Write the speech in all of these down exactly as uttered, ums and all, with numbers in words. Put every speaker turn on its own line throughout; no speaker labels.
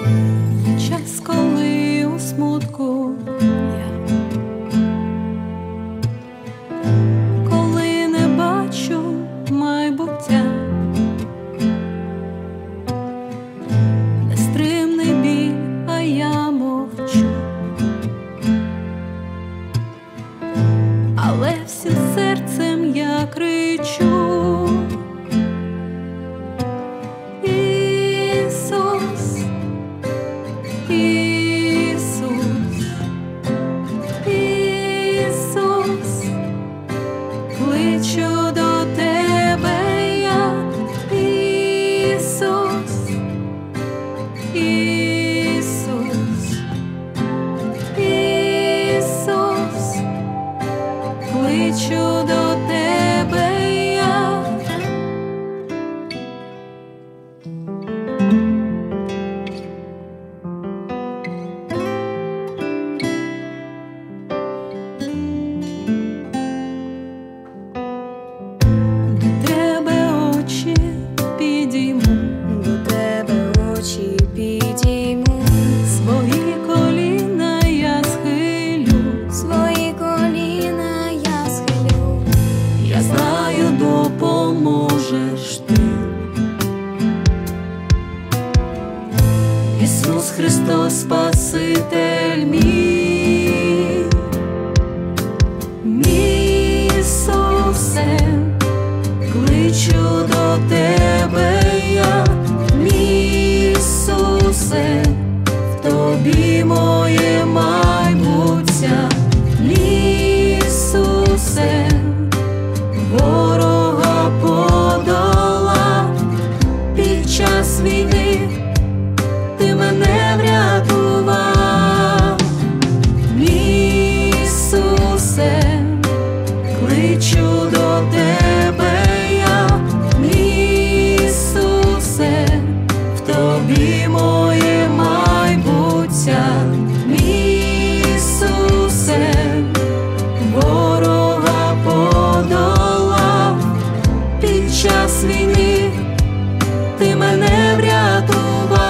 час, коли у смутку я, коли не бачу майбуття, нестримний біль, а я мовчу, але всім серцем я кричу: Ісус, Ісус, Ісус, кличу до тебе я, Ісус, Ісус, Ісус, кличу до тебе я. До тебе очі підійму,
До тебе очі підійму,
свої коліна я схилю,
свої коліна я схилю.
я знаю, допоможеш ти. Ісус Христос, Спаситель мій, мій Ісусе, кличу до тебе я, мій Ісусе, в тобі моє майбуття, мій Ісусе, ворога подолав під час війни. Ти мене врятував, мій Ісусе, кличу до тебе я, мій Ісусе, в тобі моє майбуття, мій Ісусе, ворога подолав під час війни. Ти мене врятував.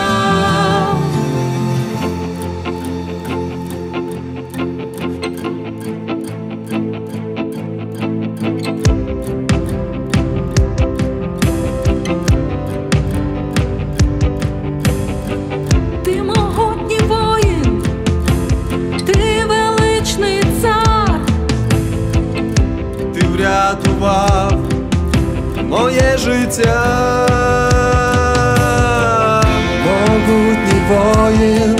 Ти могутній воїн, ти величний цар,
Ти врятував моє життя. Могутній воїн,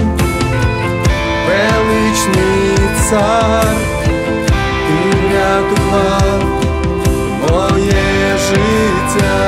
величний цар, ти врятував моє життя.